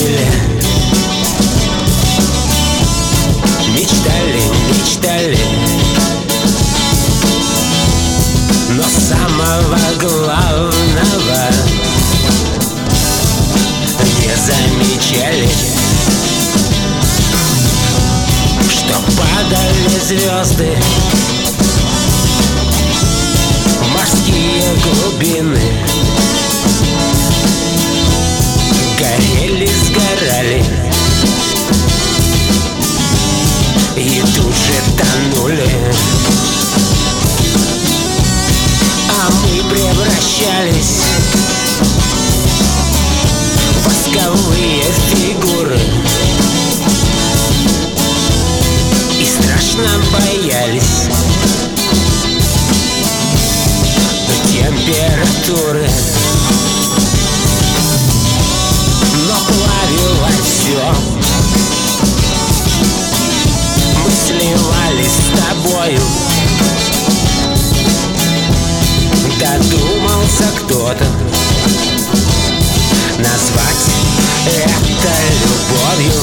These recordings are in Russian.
мечтали, мечтали, мечтали, но самого главного не замечали, что падали звезды в морские глубины, горели, сгорали и тут же тонули, а мы превращались в восковые фигуры и страшно боялись температуры. Но плавило все, мы сливались с тобою. Додумался кто-то назвать это любовью.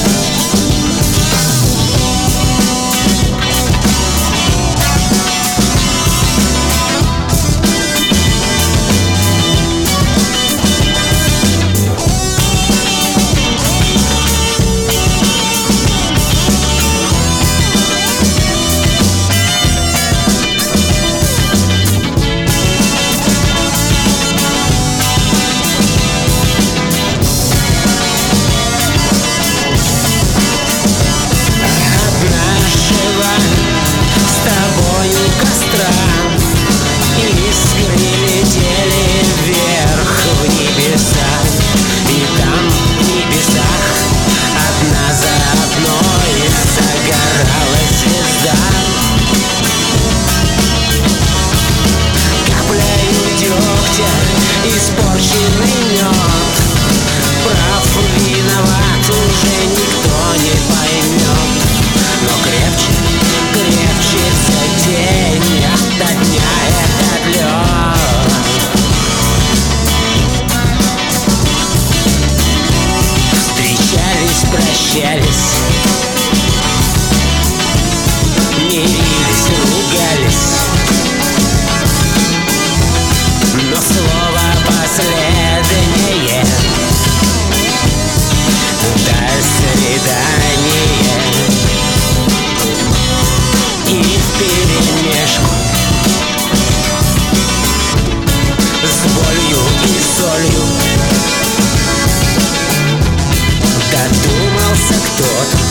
Испорченный мед, прав, виноват, уже никто не поймет. Но крепче, крепче все день ото дня этот лед. Встречались, прощались, мирились, ругались, но слово последнее: до свидания. И вперемешку с болью и солью додумался кто-то